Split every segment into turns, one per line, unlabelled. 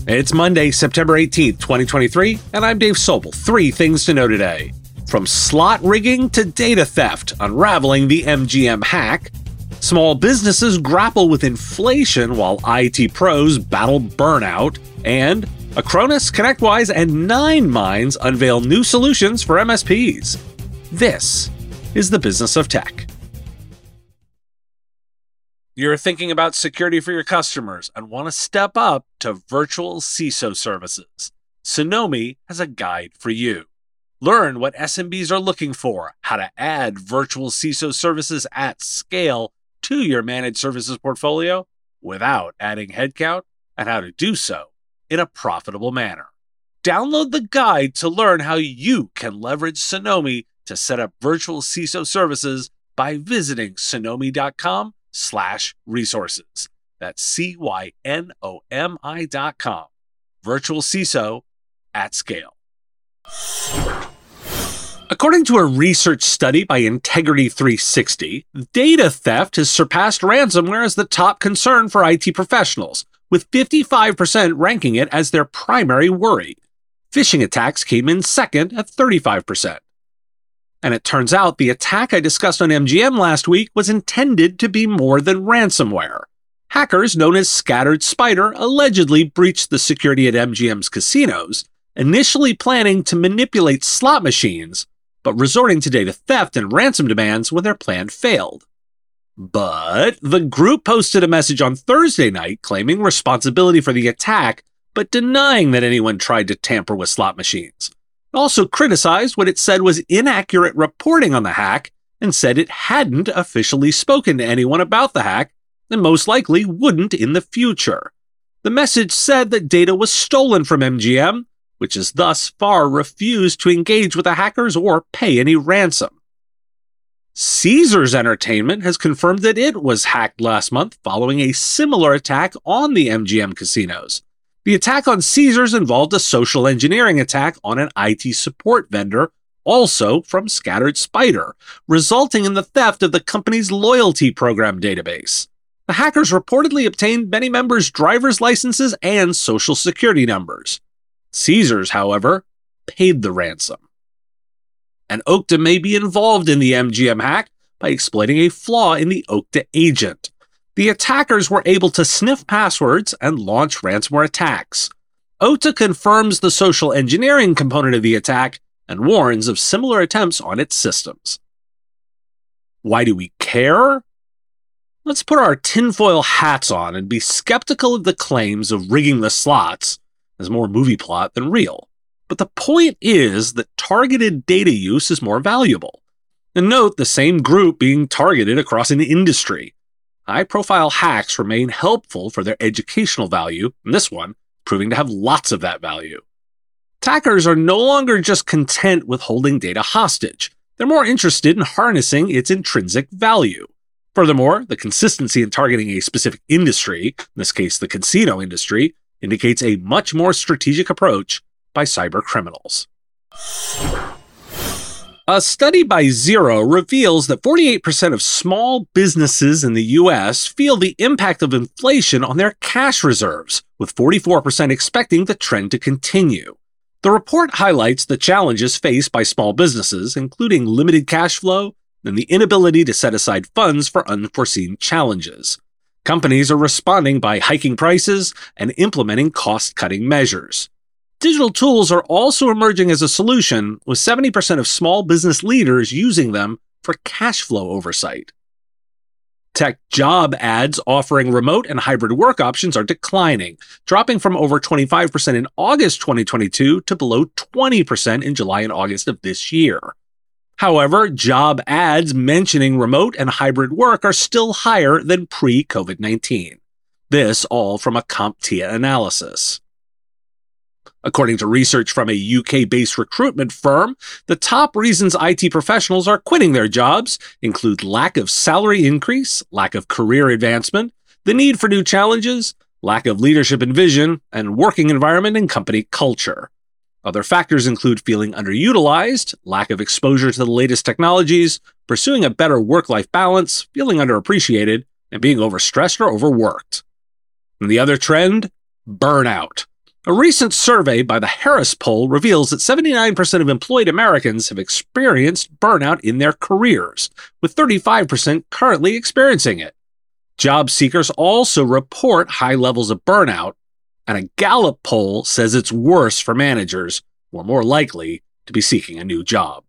It's Monday, September 18th, 2023, and I'm Dave Sobel. 3 things to know today. From slot rigging to data theft, unraveling the MGM hack. Small businesses grapple with inflation while IT pros battle burnout. And Acronis, ConnectWise, and 9Minds unveil new solutions for MSPs. This is the business of tech. You're thinking about security for your customers and want to step up to virtual CISO services. Sonomi has a guide for you. Learn what SMBs are looking for, how to add virtual CISO services at scale to your managed services portfolio without adding headcount, and how to do so in a profitable manner. Download the guide to learn how you can leverage Sonomi to set up virtual CISO services by visiting sonomi.com/resources. That's CYNOMI.com. Virtual CISO at scale. According to a research study by Integrity 360, data theft has surpassed ransomware as the top concern for IT professionals, with 55% ranking it as their primary worry. Phishing attacks came in second at 35%. And it turns out the attack I discussed on MGM last week was intended to be more than ransomware. Hackers known as Scattered Spider allegedly breached the security at MGM's casinos, initially planning to manipulate slot machines, but resorting to data theft and ransom demands when their plan failed. But the group posted a message on Thursday night claiming responsibility for the attack, but denying that anyone tried to tamper with slot machines. It also criticized what it said was inaccurate reporting on the hack and said it hadn't officially spoken to anyone about the hack and most likely wouldn't in the future. The message said that data was stolen from MGM, which has thus far refused to engage with the hackers or pay any ransom. Caesars Entertainment has confirmed that it was hacked last month following a similar attack on the MGM casinos. The attack on Caesars involved a social engineering attack on an IT support vendor, also from Scattered Spider, resulting in the theft of the company's loyalty program database. The hackers reportedly obtained many members' driver's licenses and social security numbers. Caesars, however, paid the ransom. And Okta may be involved in the MGM hack by exploiting a flaw in the Okta agent. The attackers were able to sniff passwords and launch ransomware attacks. Okta confirms the social engineering component of the attack and warns of similar attempts on its systems. Why do we care? Let's put our tinfoil hats on and be skeptical of the claims of rigging the slots as more movie plot than real. But the point is that targeted data use is more valuable. And note the same group being targeted across an industry. High-profile hacks remain helpful for their educational value, and this one proving to have lots of that value. Attackers are no longer just content with holding data hostage. They're more interested in harnessing its intrinsic value. Furthermore, the consistency in targeting a specific industry, in this case the casino industry, indicates a much more strategic approach by cyber criminals. A study by Zero reveals that 48% of small businesses in the U.S. feel the impact of inflation on their cash reserves, with 44% expecting the trend to continue. The report highlights the challenges faced by small businesses, including limited cash flow and the inability to set aside funds for unforeseen challenges. Companies are responding by hiking prices and implementing cost-cutting measures. Digital tools are also emerging as a solution, with 70% of small business leaders using them for cash flow oversight. Tech job ads offering remote and hybrid work options are declining, dropping from over 25% in August 2022 to below 20% in July and August of this year. However, job ads mentioning remote and hybrid work are still higher than pre-COVID-19. This all from a CompTIA analysis. According to research from a UK-based recruitment firm, the top reasons IT professionals are quitting their jobs include lack of salary increase, lack of career advancement, the need for new challenges, lack of leadership and vision, and working environment and company culture. Other factors include feeling underutilized, lack of exposure to the latest technologies, pursuing a better work-life balance, feeling underappreciated, and being overstressed or overworked. And the other trend? Burnout. A recent survey by the Harris Poll reveals that 79% of employed Americans have experienced burnout in their careers, with 35% currently experiencing it. Job seekers also report high levels of burnout, and a Gallup poll says it's worse for managers who are more likely to be seeking a new job.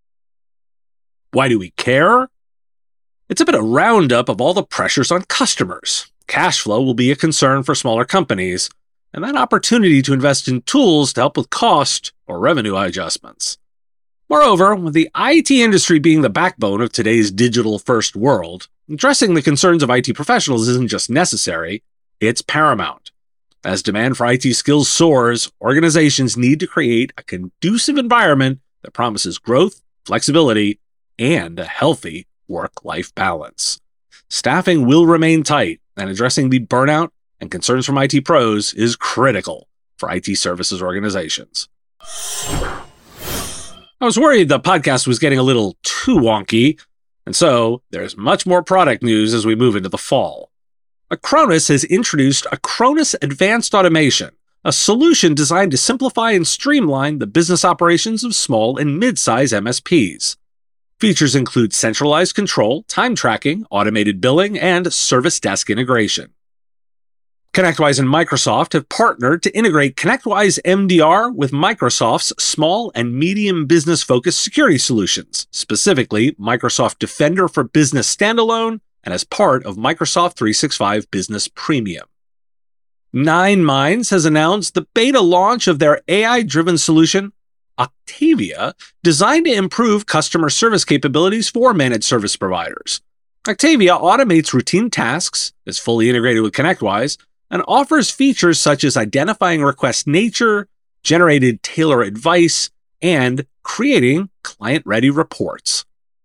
Why do we care? It's a bit of roundup of all the pressures on customers. Cash flow will be a concern for smaller companies, and that opportunity to invest in tools to help with cost or revenue adjustments. Moreover, with the IT industry being the backbone of today's digital-first world, addressing the concerns of IT professionals isn't just necessary, it's paramount. As demand for IT skills soars, organizations need to create a conducive environment that promises growth, flexibility, and a healthy work-life balance. Staffing will remain tight, and addressing the burnout and concerns from IT pros is critical for IT services organizations. I was worried the podcast was getting a little too wonky, and so there's much more product news as we move into the fall. Acronis has introduced Acronis Advanced Automation, a solution designed to simplify and streamline the business operations of small and mid-size MSPs. Features include centralized control, time tracking, automated billing, and service desk integration. ConnectWise and Microsoft have partnered to integrate ConnectWise MDR with Microsoft's small and medium business-focused security solutions, specifically Microsoft Defender for Business Standalone and as part of Microsoft 365 Business Premium. Nine Minds has announced the beta launch of their AI-driven solution, Octavia, designed to improve customer service capabilities for managed service providers. Octavia automates routine tasks, is fully integrated with ConnectWise, and offers features such as identifying request nature, generated tailor advice, and creating client-ready reports.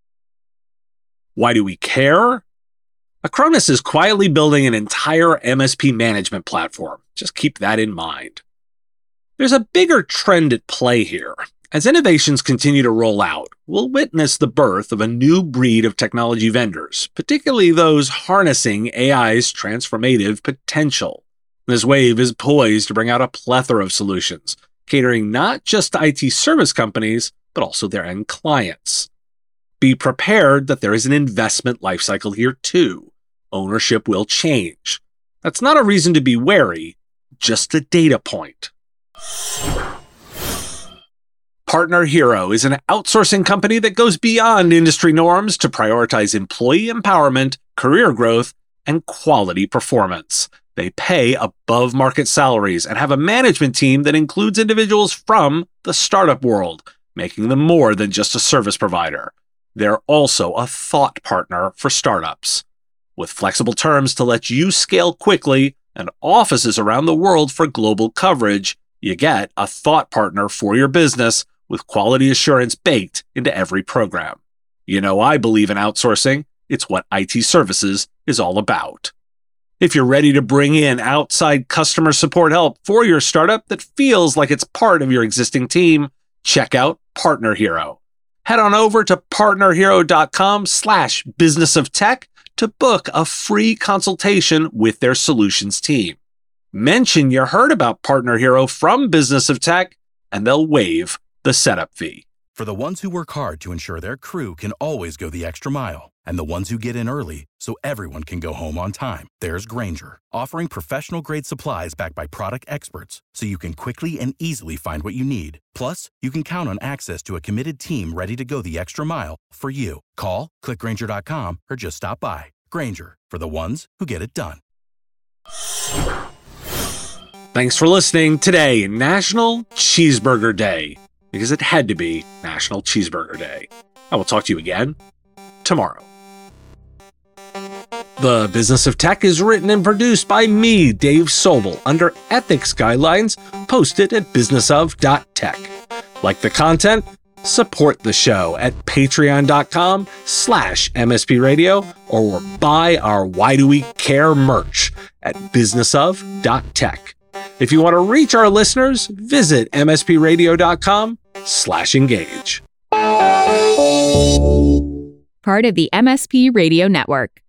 Why do we care? Acronis is quietly building an entire MSP management platform. Just keep that in mind. There's a bigger trend at play here. As innovations continue to roll out, we'll witness the birth of a new breed of technology vendors, particularly those harnessing AI's transformative potential. This wave is poised to bring out a plethora of solutions, catering not just to IT service companies, but also their end clients. Be prepared that there is an investment lifecycle here too. Ownership will change. That's not a reason to be wary, just a data point. Partner Hero is an outsourcing company that goes beyond industry norms to prioritize employee empowerment, career growth, and quality performance. They pay above-market salaries and have a management team that includes individuals from the startup world, making them more than just a service provider. They're also a thought partner for startups. With flexible terms to let you scale quickly and offices around the world for global coverage, you get a thought partner for your business with quality assurance baked into every program. You know, I believe in outsourcing. It's what IT services is all about. If you're ready to bring in outside customer support help for your startup that feels like it's part of your existing team, check out Partner Hero. Head on over to partnerhero.com/businessoftech to book a free consultation with their solutions team. Mention you heard about Partner Hero from Business of Tech, and they'll waive the setup fee.
For the ones who work hard to ensure their crew can always go the extra mile, and the ones who get in early so everyone can go home on time, there's Grainger, offering professional-grade supplies backed by product experts so you can quickly and easily find what you need. Plus, you can count on access to a committed team ready to go the extra mile for you. Call, click Grainger.com, or just stop by. Grainger, for the ones who get it done.
Thanks for listening. Today, National Cheeseburger Day, because it had to be National Cheeseburger Day. I will talk to you again tomorrow. The Business of Tech is written and produced by me, Dave Sobel, under ethics guidelines posted at businessof.tech. Like the content? Support the show at patreon.com/MSP Radio or buy our Why Do We Care merch at businessof.tech. If you want to reach our listeners, visit mspradio.com/engage.
Part of the MSP Radio Network.